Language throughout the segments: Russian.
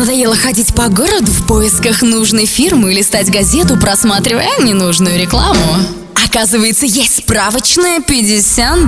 Надоело ходить по городу в поисках нужной фирмы и листать газету, просматривая ненужную рекламу? Оказывается, есть справочная 59.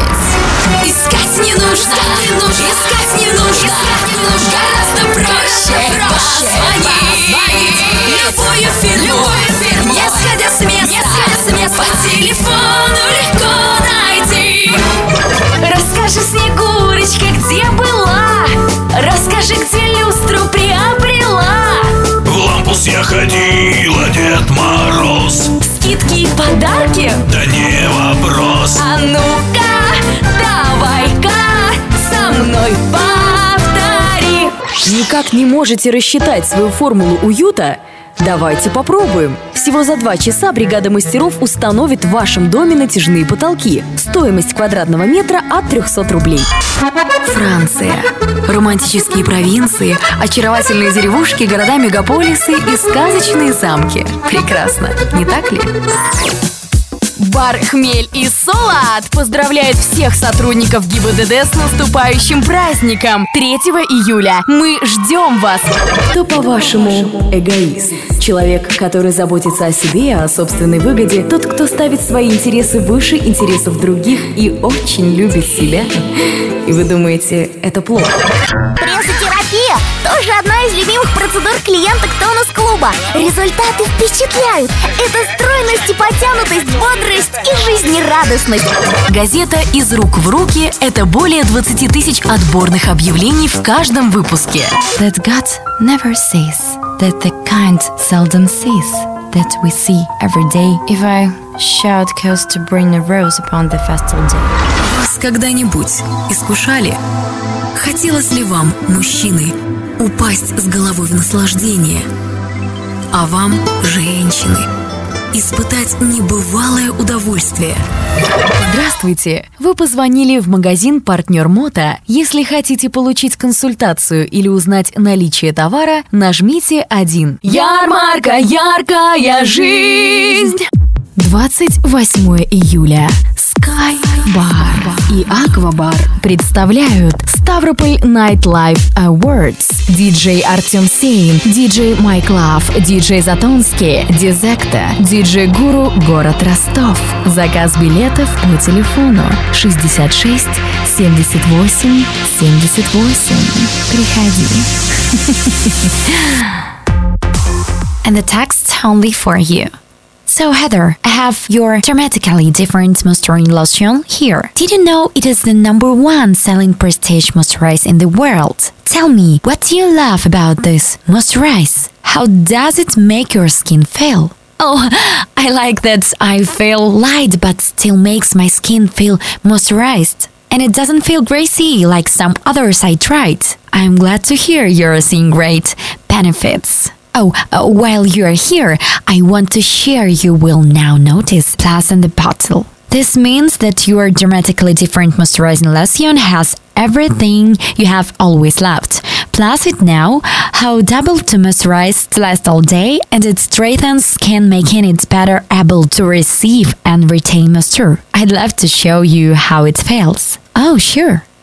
Искать не нужно, искать не нужно, гораздо проще позвонить любую фирму, не сходя с места, по телефону легко найти. Расскажи, Снегурочка, где была? Расскажи, где люстру приобрела? В Лампус я ходила, Дед Мороз. Скидки и подарки? Да не вопрос. А ну-ка, давай-ка со мной повтори. Никак не можете рассчитать свою формулу уюта? Давайте попробуем. Всего за 2 часа бригада мастеров установит в вашем доме натяжные потолки. Стоимость квадратного метра от 300 рублей. Франция. Романтические провинции, очаровательные деревушки, города-мегаполисы и сказочные замки. Прекрасно, не так ли? Бар «Хмель и Солод» поздравляет всех сотрудников ГИБДД с наступающим праздником 3 июля. Мы ждем вас! Кто, по-вашему, эгоист? Человек, который заботится о себе, о собственной выгоде, тот, кто ставит свои интересы выше интересов других и очень любит себя? И вы думаете, это плохо? Презотерапия тоже одна из любимых процедур клиенток тонус-клуба. Результаты впечатляют. Это стройность и потянутость, бодрость и жизнерадостность. Газета «Из рук в руки» — это более 20 тысяч отборных объявлений в каждом выпуске. That God never sees, that the kind seldom sees, that we see every day. If I shout cause to bring a rose upon the festal day. Вас когда-нибудь искушали? Хотелось ли вам, мужчины, упасть с головой в наслаждение? А вам, женщины, испытать небывалое удовольствие? Здравствуйте! Вы позвонили в магазин «Партнер Мото». Если хотите получить консультацию или узнать наличие товара, нажмите 1. Ярмарка, яркая жизнь! 28 июля. Sky Bar и Аквабар представляют Ставрополь Nightlife Awards. Диджей Артем Сейн, диджей Майк Лав, диджей Затонский, Дизекта, диджей Гуру, город Ростов. Заказ билетов по телефону 66 78 78. Приходи. And the text only for you. So Heather, I have your dramatically different moisturizing lotion here. Did you know it is the #1 selling prestige moisturizer in the world? Tell me, what do you love about this moisturizer? How does it make your skin feel? Oh, I like that I feel light but still makes my skin feel moisturized. And it doesn't feel greasy like some others I tried. I'm glad to hear you're seeing great benefits. Oh, while you're here, I want to share you will now notice plus in the bottle. This means that your dramatically different moisturizing lotion has everything you have always loved. Plus it now, how double to moisturize to last all day, and it strengthens skin, making it better able to receive and retain moisture. I'd love to show you how it feels. Oh, sure.